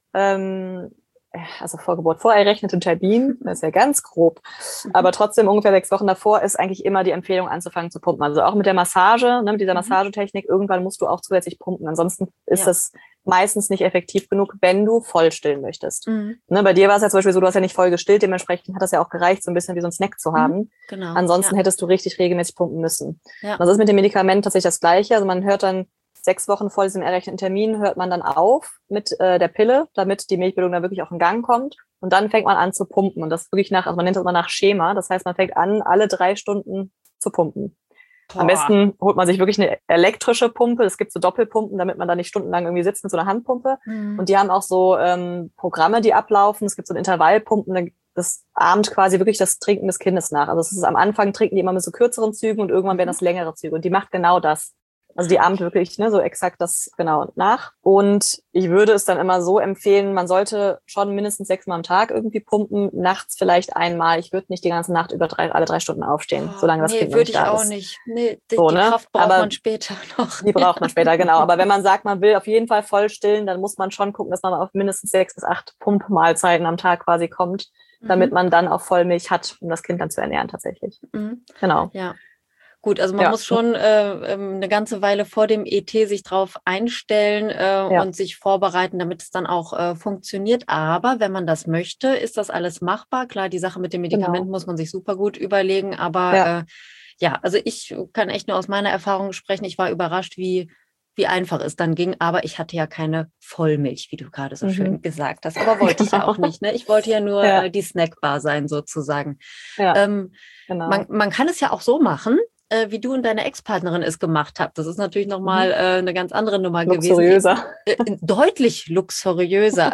Geburt, vor errechnetem Termin, das ist ja ganz grob, aber trotzdem ungefähr 6 Wochen davor ist eigentlich immer die Empfehlung anzufangen zu pumpen. Also auch mit der Massage, mit dieser Massagetechnik, irgendwann musst du auch zusätzlich pumpen. Ansonsten ist das meistens nicht effektiv genug, wenn du voll stillen möchtest. Bei dir war es ja zum Beispiel so, du hast ja nicht voll gestillt, dementsprechend hat das ja auch gereicht, so ein bisschen wie so ein Snack zu haben. Genau. Ansonsten hättest du richtig regelmäßig pumpen müssen. Ja. Das ist mit dem Medikament tatsächlich das Gleiche. Also man hört dann 6 Wochen vor diesem errechneten Termin, hört man dann auf mit der Pille, damit die Milchbildung dann wirklich auch in Gang kommt. Und dann fängt man an zu pumpen. Und das wirklich man nennt das immer nach Schema. Das heißt, man fängt an, alle 3 Stunden zu pumpen. Am besten holt man sich wirklich eine elektrische Pumpe. Es gibt so Doppelpumpen, damit man da nicht stundenlang irgendwie sitzt mit so einer Handpumpe. Und die haben auch so Programme, die ablaufen. Es gibt so Intervallpumpen, das ahmt quasi wirklich das Trinken des Kindes nach. Also es ist am Anfang trinken die immer mit so kürzeren Zügen und irgendwann werden das längere Züge. Und die macht genau das. Also die ahmt wirklich so exakt das genau nach. Und ich würde es dann immer so empfehlen, man sollte schon mindestens 6-mal am Tag irgendwie pumpen, nachts vielleicht einmal. Ich würde nicht die ganze Nacht über alle 3 Stunden aufstehen, solange das Kind noch nicht da ist. Nee, würde ich auch nicht. Nee, die Kraft braucht man später noch. Die braucht man später, genau. Aber wenn man sagt, man will auf jeden Fall voll stillen, dann muss man schon gucken, dass man auf mindestens 6 bis 8 Pumpmahlzeiten am Tag quasi kommt, damit man dann auch Vollmilch hat, um das Kind dann zu ernähren tatsächlich. Genau. Ja. gut, also man muss schon eine ganze Weile vor dem ET sich drauf einstellen und sich vorbereiten, damit es dann auch funktioniert. Aber wenn man das möchte, ist das alles machbar. Klar, die Sache mit den Medikamenten muss man sich super gut überlegen. Aber also ich kann echt nur aus meiner Erfahrung sprechen. Ich war überrascht, wie einfach es dann ging. Aber ich hatte ja keine Vollmilch, wie du gerade so schön gesagt hast. Aber wollte ich ja auch nicht. Ne? Ich wollte ja nur die Snackbar sein sozusagen. Ja, genau. Man kann es ja auch so machen, wie du und deine Ex-Partnerin es gemacht habt. Das ist natürlich nochmal eine ganz andere Nummer luxuriöser. gewesen. Deutlich luxuriöser.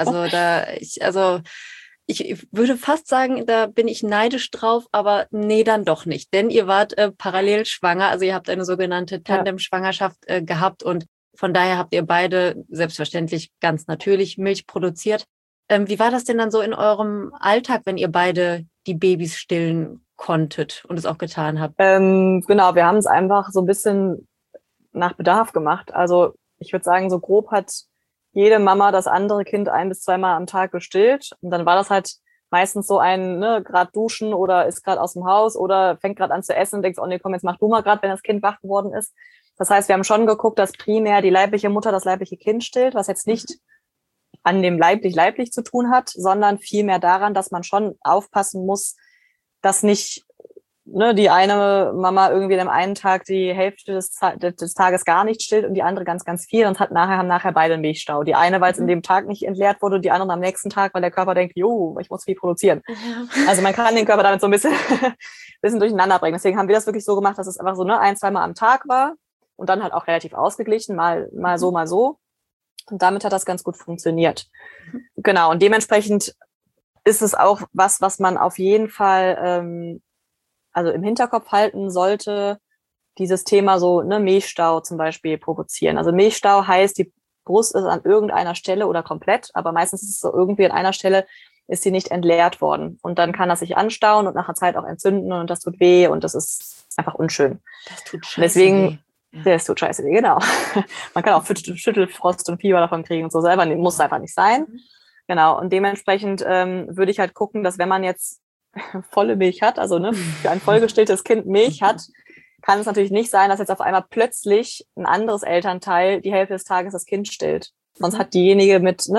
Ich würde fast sagen, da bin ich neidisch drauf, aber nee, dann doch nicht. Denn ihr wart parallel schwanger, also ihr habt eine sogenannte Tandem-Schwangerschaft gehabt und von daher habt ihr beide selbstverständlich ganz natürlich Milch produziert. Wie war das denn dann so in eurem Alltag, wenn ihr beide die Babys stillen konntet und es auch getan habt? Genau, wir haben es einfach so ein bisschen nach Bedarf gemacht. Also ich würde sagen, so grob hat jede Mama das andere Kind 1 bis 2 Mal am Tag gestillt. Und dann war das halt meistens so ein, gerade duschen oder ist gerade aus dem Haus oder fängt gerade an zu essen und denkst, oh nee, komm, jetzt mach du mal gerade, wenn das Kind wach geworden ist. Das heißt, wir haben schon geguckt, dass primär die leibliche Mutter das leibliche Kind stillt, was jetzt nicht an dem leiblich zu tun hat, sondern vielmehr daran, dass man schon aufpassen muss, dass nicht die eine Mama irgendwie am einen Tag die Hälfte des Tages gar nicht stillt und die andere ganz, ganz viel und haben nachher beide einen Milchstau. Die eine, weil es in dem Tag nicht entleert wurde und die andere am nächsten Tag, weil der Körper denkt, ich muss viel produzieren. Ja. Also man kann den Körper damit so ein bisschen durcheinander bringen. Deswegen haben wir das wirklich so gemacht, dass es einfach so 1, 2 Mal am Tag war und dann halt auch relativ ausgeglichen, mal so, mal so. Und damit hat das ganz gut funktioniert. Genau, und dementsprechend ist es auch was man auf jeden Fall also im Hinterkopf halten sollte, dieses Thema so Milchstau zum Beispiel provozieren. Also Milchstau heißt, die Brust ist an irgendeiner Stelle oder komplett, aber meistens ist es so irgendwie an einer Stelle, ist sie nicht entleert worden. Und dann kann das sich anstauen und nach einer Zeit auch entzünden und das tut weh und das ist einfach unschön. Das tut scheiße Deswegen, weh. Das tut scheiße weh, genau. Man kann auch Schüttelfrost und Fieber davon kriegen und so selber, muss einfach nicht sein. Genau, und dementsprechend würde ich halt gucken, dass wenn man jetzt volle Milch hat, also für ein vollgestilltes Kind Milch hat, kann es natürlich nicht sein, dass jetzt auf einmal plötzlich ein anderes Elternteil die Hälfte des Tages das Kind stillt. Sonst hat diejenige mit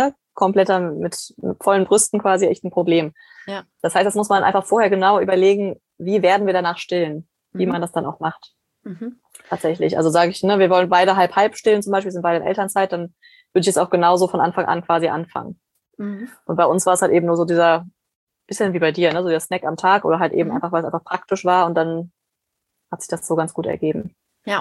mit vollen Brüsten quasi echt ein Problem. Ja. Das heißt, das muss man einfach vorher genau überlegen, wie werden wir danach stillen, wie man das dann auch macht. Tatsächlich. Also sage ich, wir wollen beide halb stillen, zum Beispiel sind beide in Elternzeit, dann würde ich es auch genauso von Anfang an quasi anfangen. Und bei uns war es halt eben nur so dieser bisschen wie bei dir, so der Snack am Tag oder halt eben einfach, weil es einfach praktisch war und dann hat sich das so ganz gut ergeben.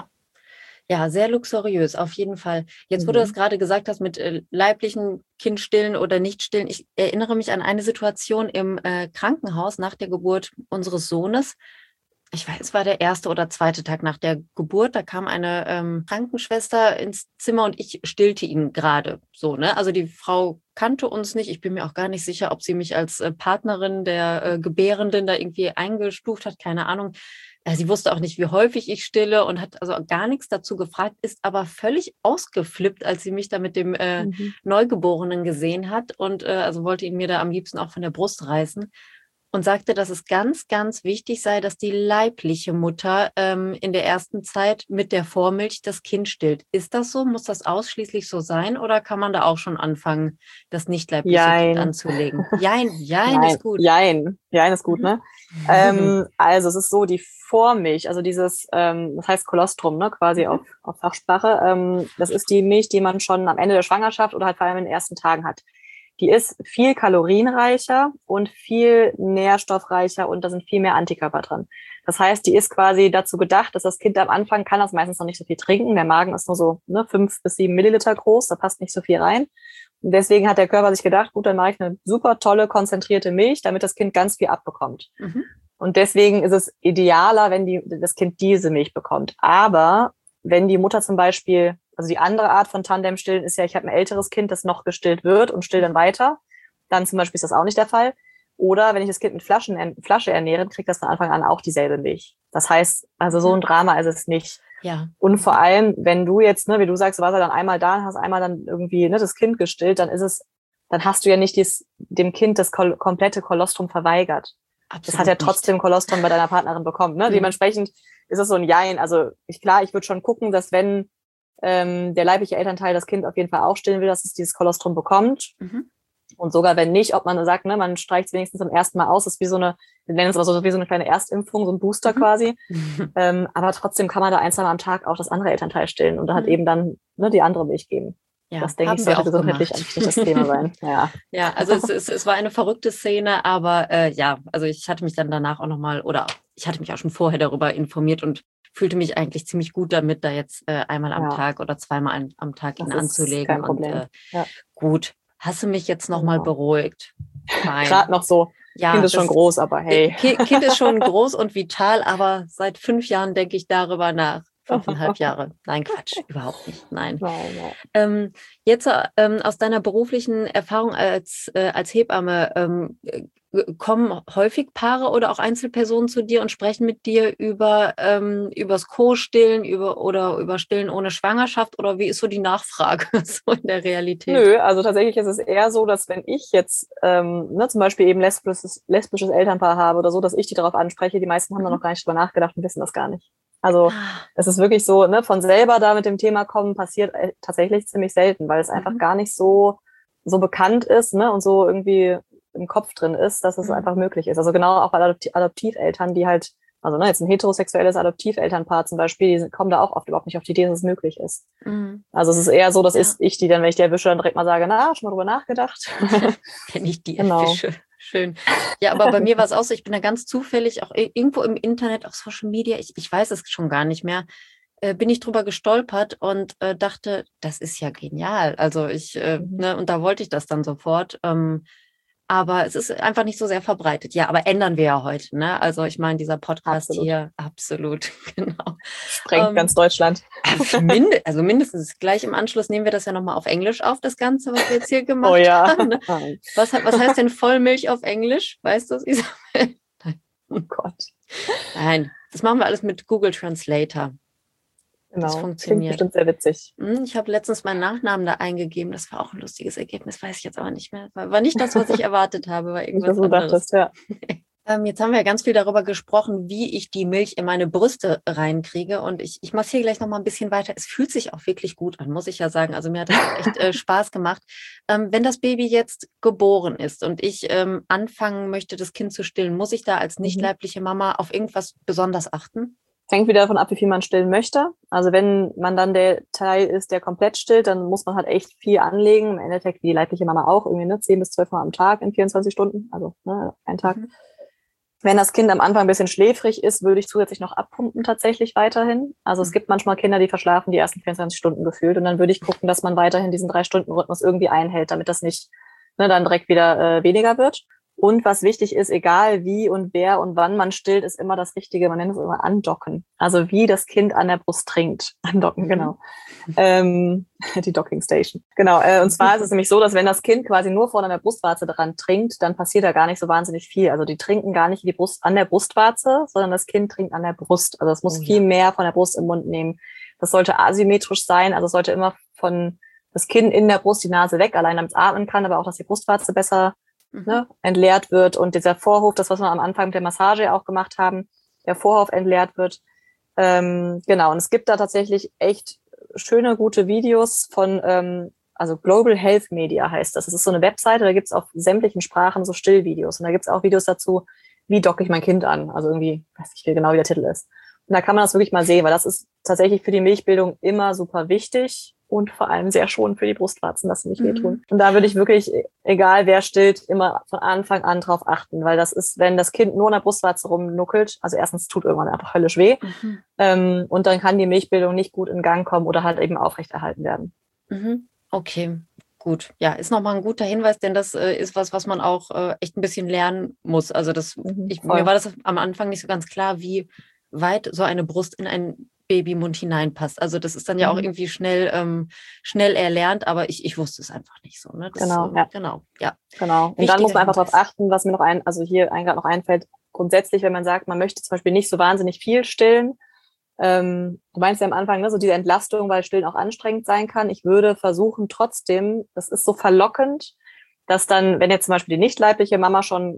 Ja, sehr luxuriös, auf jeden Fall. Jetzt, wo du das gerade gesagt hast mit leiblichen Kind stillen oder nicht stillen, ich erinnere mich an eine Situation im Krankenhaus nach der Geburt unseres Sohnes. Ich weiß, es war der 1. oder 2. Tag nach der Geburt, da kam eine Krankenschwester ins Zimmer und ich stillte ihn gerade so, Also die Frau kannte uns nicht. Ich bin mir auch gar nicht sicher, ob sie mich als Partnerin der Gebärenden da irgendwie eingestuft hat, keine Ahnung. Sie wusste auch nicht, wie häufig ich stille und hat also gar nichts dazu gefragt, ist aber völlig ausgeflippt, als sie mich da mit dem Neugeborenen gesehen hat und also wollte ihn mir da am liebsten auch von der Brust reißen. Und sagte, dass es ganz, ganz wichtig sei, dass die leibliche Mutter in der ersten Zeit mit der Vormilch das Kind stillt. Ist das so? Muss das ausschließlich so sein? Oder kann man da auch schon anfangen, das nicht leibliche Kind anzulegen? Jein ist gut. Jein ist gut, ne? Also es ist so, die Vormilch, also dieses, das heißt Kolostrum, quasi auf Fachsprache, das ist die Milch, die man schon am Ende der Schwangerschaft oder halt vor allem in den ersten Tagen hat. Die ist viel kalorienreicher und viel nährstoffreicher und da sind viel mehr Antikörper drin. Das heißt, die ist quasi dazu gedacht, dass das Kind am Anfang kann das meistens noch nicht so viel trinken. Der Magen ist nur so 5 bis 7 Milliliter groß, da passt nicht so viel rein. Und deswegen hat der Körper sich gedacht, gut, dann mache ich eine super tolle, konzentrierte Milch, damit das Kind ganz viel abbekommt. Und deswegen ist es idealer, wenn das Kind diese Milch bekommt. Aber wenn die Mutter zum Beispiel, also die andere Art von Tandem-Stillen ist ja, ich habe ein älteres Kind, das noch gestillt wird und still dann weiter. Dann zum Beispiel ist das auch nicht der Fall. Oder wenn ich das Kind mit Flasche ernähre, kriegt das von Anfang an auch dieselbe Milch. Das heißt, also so ein Drama ist es nicht. Ja. Und vor allem, wenn du jetzt, wie du sagst, du warst ja dann einmal da und hast einmal dann irgendwie das Kind gestillt, dann hast du ja nicht dem Kind das komplette Kolostrum verweigert. Absolut. Das hat ja trotzdem Kolostrum bei deiner Partnerin bekommen. Dementsprechend ist es so ein Jein. Also ich würde schon gucken, dass wenn der leibliche Elternteil das Kind auf jeden Fall auch stillen will, dass es dieses Kolostrum bekommt. Mhm. Und sogar wenn nicht, ob man sagt, ne, man streicht es wenigstens zum ersten Mal aus, das ist wie so eine, wir nennen es aber so wie so eine kleine Erstimpfung, so ein Booster quasi. Aber trotzdem kann man da 1, 2 Mal am Tag auch das andere Elternteil stillen und da hat eben dann die andere Milch geben. Ja, das denke ich, sollte gesundheitlich eigentlich nicht das Thema sein. Ja, ja, also es war eine verrückte Szene, aber also ich hatte mich dann danach auch nochmal, oder ich hatte mich auch schon vorher darüber informiert und fühlte mich eigentlich ziemlich gut damit, da jetzt einmal am Tag oder zweimal am Tag ihn anzulegen. Kein Problem. Und gut, hast du mich jetzt nochmal beruhigt? Gerade noch so. Ja, Kind ist schon groß, aber hey. Kind ist schon groß und vital, aber seit 5 Jahren denke ich darüber nach. 5,5 Jahre. Nein, Quatsch, überhaupt nicht. Nein. Jetzt aus deiner beruflichen Erfahrung als Hebamme, kommen häufig Paare oder auch Einzelpersonen zu dir und sprechen mit dir übers Co-Stillen oder über Stillen ohne Schwangerschaft, oder wie ist so die Nachfrage so in der Realität? Nö, also tatsächlich ist es eher so, dass wenn ich jetzt zum Beispiel eben lesbisches Elternpaar habe oder so, dass ich die darauf anspreche, die meisten haben da noch gar nicht drüber nachgedacht und wissen das gar nicht. Also es ist wirklich so, ne, von selber da mit dem Thema kommen, passiert tatsächlich ziemlich selten, weil es einfach gar nicht so bekannt ist, ne, und so irgendwie im Kopf drin ist, dass es einfach möglich ist. Also genau auch bei Adoptiveltern, die halt, also jetzt ein heterosexuelles Adoptivelternpaar zum Beispiel, die kommen da auch oft überhaupt nicht auf die Idee, dass es möglich ist. Also es ist eher so, dass ich die dann, wenn ich die erwische, dann direkt mal sage, na, schon mal drüber nachgedacht? Wenn ich die erwische. Schön. Ja, aber bei mir war es auch so, ich bin da ganz zufällig auch irgendwo im Internet, auf Social Media, ich weiß es schon gar nicht mehr, bin ich drüber gestolpert und dachte, das ist ja genial. Also und da wollte ich das dann sofort. Aber es ist einfach nicht so sehr verbreitet. Ja, aber ändern wir ja heute, ne? Also ich meine, dieser Podcast hier, absolut, genau. Sprengt ganz Deutschland. Also mindestens gleich im Anschluss nehmen wir das ja nochmal auf Englisch auf, das Ganze, was wir jetzt hier gemacht haben. Ne? Was heißt denn Vollmilch auf Englisch? Weißt du das, Isabel? Nein. Oh Gott. Nein, das machen wir alles mit Google Translator. Genau, das funktioniert. Klingt bestimmt sehr witzig. Ich habe letztens meinen Nachnamen da eingegeben. Das war auch ein lustiges Ergebnis, weiß ich jetzt aber nicht mehr. War nicht das, was ich erwartet habe, war irgendwas nicht, was du anderes. Dachtest, ja. Jetzt haben wir ja ganz viel darüber gesprochen, wie ich die Milch in meine Brüste reinkriege. Und ich massiere gleich noch mal ein bisschen weiter. Es fühlt sich auch wirklich gut an, muss ich ja sagen. Also mir hat das echt Spaß gemacht. Wenn das Baby jetzt geboren ist und ich anfangen möchte, das Kind zu stillen, muss ich da als nicht leibliche Mama auf irgendwas besonders achten? Hängt wieder davon ab, wie viel man stillen möchte. Also wenn man dann der Teil ist, der komplett stillt, dann muss man halt echt viel anlegen. Im Endeffekt wie die leibliche Mama auch, irgendwie 10 bis 12 Mal am Tag in 24 Stunden, also ein Tag. Wenn das Kind am Anfang ein bisschen schläfrig ist, würde ich zusätzlich noch abpumpen tatsächlich weiterhin. Also es gibt manchmal Kinder, die verschlafen die ersten 24 Stunden gefühlt und dann würde ich gucken, dass man weiterhin diesen 3-Stunden-Rhythmus irgendwie einhält, damit das nicht dann direkt wieder weniger wird. Und was wichtig ist, egal wie und wer und wann man stillt, ist immer das Richtige. Man nennt es immer andocken. Also wie das Kind an der Brust trinkt. Andocken, genau. Die Docking Station. Genau. Und zwar ist es nämlich so, dass wenn das Kind quasi nur vorne an der Brustwarze dran trinkt, dann passiert da gar nicht so wahnsinnig viel. Also die trinken gar nicht an der Brustwarze, sondern das Kind trinkt an der Brust. Also es muss viel mehr von der Brust im Mund nehmen. Das sollte asymmetrisch sein. Also es sollte immer von das Kind in der Brust die Nase weg, allein damit es atmen kann, aber auch, dass die Brustwarze besser entleert wird und dieser Vorhof, das, was wir am Anfang mit der Massage auch gemacht haben, der Vorhof entleert wird. Genau, und es gibt da tatsächlich echt schöne, gute Videos von, also Global Health Media heißt das. Das ist so eine Webseite, da gibt's auf sämtlichen Sprachen so Stillvideos und da gibt's auch Videos dazu, wie docke ich mein Kind an. Also irgendwie, weiß ich genau, wie der Titel ist. Und da kann man das wirklich mal sehen, weil das ist tatsächlich für die Milchbildung immer super wichtig. Und vor allem sehr schonend für die Brustwarzen, dass sie nicht wehtun. Und da würde ich wirklich, egal wer stillt, immer von Anfang an drauf achten, weil das ist, wenn das Kind nur an der Brustwarze rumnuckelt, also erstens tut irgendwann einfach höllisch weh und dann kann die Milchbildung nicht gut in Gang kommen oder halt eben aufrechterhalten werden. Okay, gut. Ja, ist nochmal ein guter Hinweis, denn das ist was man auch echt ein bisschen lernen muss. Also mir war das am Anfang nicht so ganz klar, wie weit so eine Brust in ein Babymund hineinpasst. Also das ist dann ja auch irgendwie schnell erlernt, aber ich wusste es einfach nicht so. Ne? Genau. Und Wichtiger dann muss man einfach Hinweis. darauf achten, was mir noch gerade noch einfällt. Grundsätzlich, wenn man sagt, man möchte zum Beispiel nicht so wahnsinnig viel stillen, du meinst ja am Anfang, so diese Entlastung, weil Stillen auch anstrengend sein kann. Ich würde versuchen trotzdem, das ist so verlockend, dass dann, wenn jetzt zum Beispiel die nicht leibliche Mama schon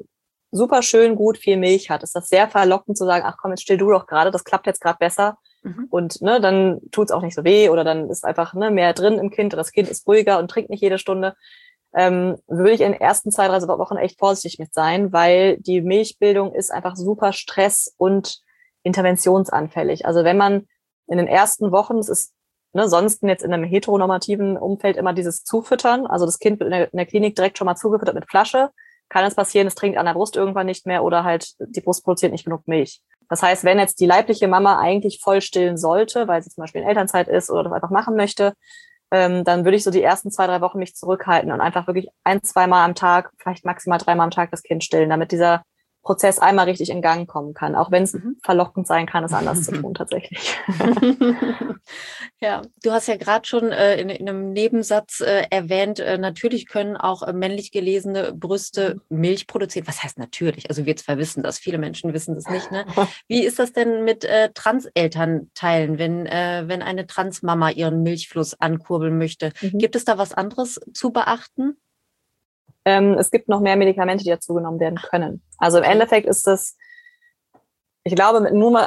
super schön gut viel Milch hat, ist das sehr verlockend zu sagen, ach komm, jetzt still du doch gerade, das klappt jetzt gerade besser. Und ne, dann tut's auch nicht so weh oder dann ist einfach mehr drin im Kind, das Kind ist ruhiger und trinkt nicht jede Stunde. Würde ich in den ersten 2-3 Wochen echt vorsichtig mit sein, weil die Milchbildung ist einfach super stress- und interventionsanfällig. Also wenn man in den ersten Wochen, es ist sonst jetzt in einem heteronormativen Umfeld immer dieses Zufüttern, also das Kind wird in der Klinik direkt schon mal zugefüttert mit Flasche, kann es passieren, es trinkt an der Brust irgendwann nicht mehr oder halt die Brust produziert nicht genug Milch. Das heißt, wenn jetzt die leibliche Mama eigentlich voll stillen sollte, weil sie zum Beispiel in Elternzeit ist oder das einfach machen möchte, dann würde ich so die ersten 2-3 Wochen mich zurückhalten und einfach wirklich 1-2 Mal am Tag, vielleicht maximal 3 Mal am Tag das Kind stillen, damit dieser Prozess einmal richtig in Gang kommen kann, auch wenn es verlockend sein kann, es anders zu tun tatsächlich. Ja, du hast ja gerade schon in einem Nebensatz erwähnt, natürlich können auch männlich gelesene Brüste Milch produzieren. Was heißt natürlich? Also wir zwar wissen das, viele Menschen wissen das nicht. Ne? Wie ist das denn mit Trans-Elternteilen, wenn eine Transmama ihren Milchfluss ankurbeln möchte? Gibt es da was anderes zu beachten? Es gibt noch mehr Medikamente, die dazu genommen werden können. Also im Endeffekt ist das, ich glaube,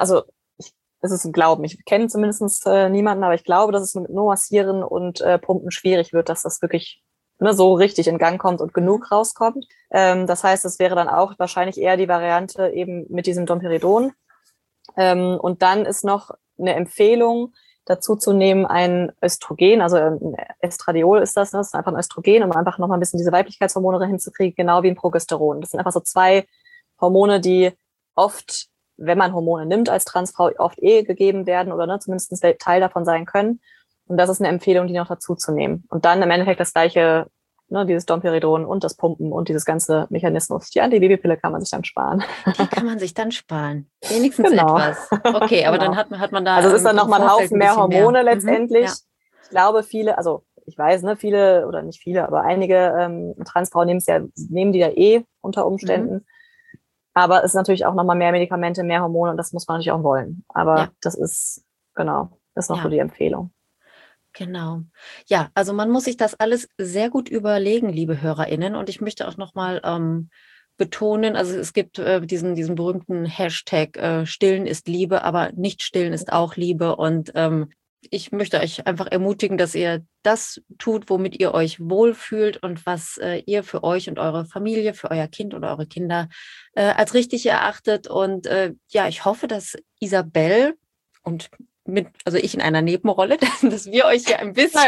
es ist ein Glauben. Ich kenne zumindest niemanden, aber ich glaube, dass es mit nur Massieren und Pumpen schwierig wird, dass das wirklich so richtig in Gang kommt und genug rauskommt. Das heißt, es wäre dann auch wahrscheinlich eher die Variante eben mit diesem Domperidon. Und dann ist noch eine Empfehlung, dazu zu nehmen ein Östrogen, also ein Estradiol ist das ist einfach ein Östrogen, um einfach nochmal ein bisschen diese Weiblichkeitshormone hinzukriegen, genau wie ein Progesteron. Das sind einfach so 2 Hormone, die oft, wenn man Hormone nimmt als Transfrau, oft gegeben werden oder zumindest ein Teil davon sein können. Und das ist eine Empfehlung, die noch dazu zu nehmen. Und dann im Endeffekt das gleiche, dieses Domperidon und das Pumpen und dieses ganze Mechanismus. Die Antibabypille kann man sich dann sparen. Die kann man sich dann sparen. Wenigstens etwas. Okay, aber dann hat man da. Also es ist dann nochmal ein Haufen mehr Hormone letztendlich. Ja. Ich glaube, viele, also ich weiß, viele oder nicht viele, aber einige Transfrauen nehmen die ja unter Umständen. Aber es ist natürlich auch nochmal mehr Medikamente, mehr Hormone und das muss man natürlich auch wollen. Aber das ist, ist noch so die Empfehlung. Genau. Ja, also man muss sich das alles sehr gut überlegen, liebe HörerInnen. Und ich möchte auch nochmal betonen, also es gibt diesen berühmten Hashtag Stillen ist Liebe, aber nicht stillen ist auch Liebe. Und ich möchte euch einfach ermutigen, dass ihr das tut, womit ihr euch wohlfühlt und was ihr für euch und eure Familie, für euer Kind oder eure Kinder als richtig erachtet. Und ich hoffe, dass Isabel und also ich in einer Nebenrolle, dass wir euch hier ein bisschen,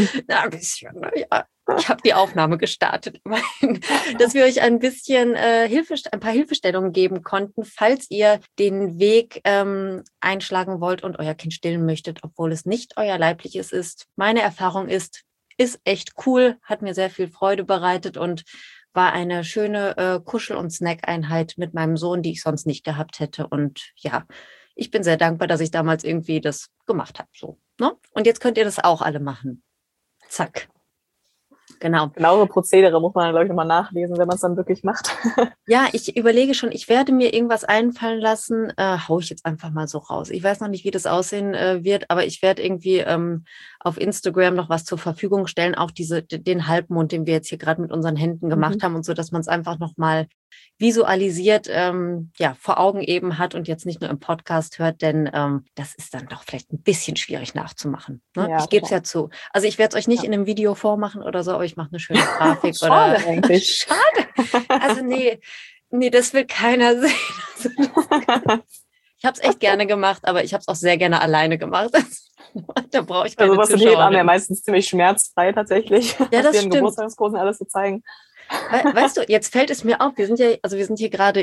ich habe die Aufnahme gestartet, dass wir euch ein bisschen ein paar Hilfestellungen geben konnten, falls ihr den Weg einschlagen wollt und euer Kind stillen möchtet, obwohl es nicht euer leibliches ist. Meine Erfahrung ist echt cool, hat mir sehr viel Freude bereitet und war eine schöne Kuschel- und Snack-Einheit mit meinem Sohn, die ich sonst nicht gehabt hätte. Und ja, ich bin sehr dankbar, dass ich damals irgendwie das gemacht habe. So, ne? Und jetzt könnt ihr das auch alle machen. Zack. Genau. Genauere Prozedere muss man, glaube ich, nochmal nachlesen, wenn man es dann wirklich macht. Ja, ich überlege schon, ich werde mir irgendwas einfallen lassen, hau ich jetzt einfach mal so raus. Ich weiß noch nicht, wie das aussehen wird, aber ich werde irgendwie auf Instagram noch was zur Verfügung stellen, auch den Halbmond, den wir jetzt hier gerade mit unseren Händen gemacht haben und so, dass man es einfach nochmal visualisiert, vor Augen eben hat und jetzt nicht nur im Podcast hört, denn das ist dann doch vielleicht ein bisschen schwierig nachzumachen. Ne? Ja, ich gebe es ja zu. Also ich werde es euch nicht in einem Video vormachen oder so, aber ich mache eine schöne Grafik. Schade oder eigentlich. Schade. Also nee, das will keiner sehen. Ich habe es echt gerne gemacht, aber ich habe es auch sehr gerne alleine gemacht. Da brauche ich keine was Zuschauerin. in Hebammen ja meistens ziemlich schmerzfrei tatsächlich. Ja, das stimmt. Geburtstagskursen alles zu zeigen. Weißt du, jetzt fällt es mir auf, wir sind hier gerade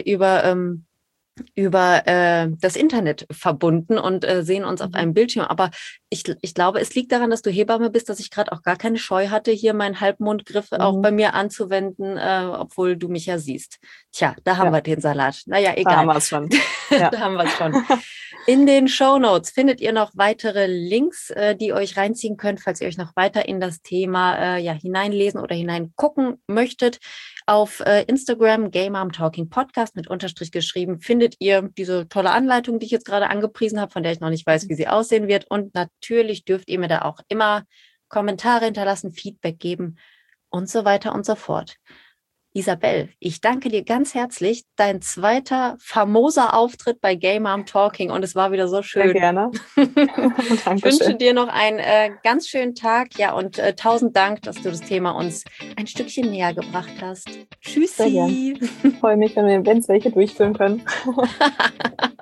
über das Internet verbunden und sehen uns auf einem Bildschirm. Aber ich glaube, es liegt daran, dass du Hebamme bist, dass ich gerade auch gar keine Scheu hatte, hier meinen Halbmondgriff auch bei mir anzuwenden, obwohl du mich ja siehst. Tja, da haben wir den Salat. Naja, egal. Da haben wir es schon. Ja. Da haben wir es schon. In den Shownotes findet ihr noch weitere Links, die ihr euch reinziehen könnt, falls ihr euch noch weiter in das Thema hineinlesen oder hineingucken möchtet. Auf Instagram, Gay Mom Talking Podcast mit Unterstrich geschrieben, findet ihr diese tolle Anleitung, die ich jetzt gerade angepriesen habe, von der ich noch nicht weiß, wie sie aussehen wird. Und natürlich dürft ihr mir da auch immer Kommentare hinterlassen, Feedback geben und so weiter und so fort. Isabel, ich danke dir ganz herzlich. Dein zweiter famoser Auftritt bei Game Mom Talking und es war wieder so schön. Sehr gerne. Ich wünsche dir noch einen ganz schönen Tag. Ja, und 1000 Dank, dass du das Thema uns ein Stückchen näher gebracht hast. Tschüssi. Sehr gern. Ich freue mich, wenn wir es welche durchführen können.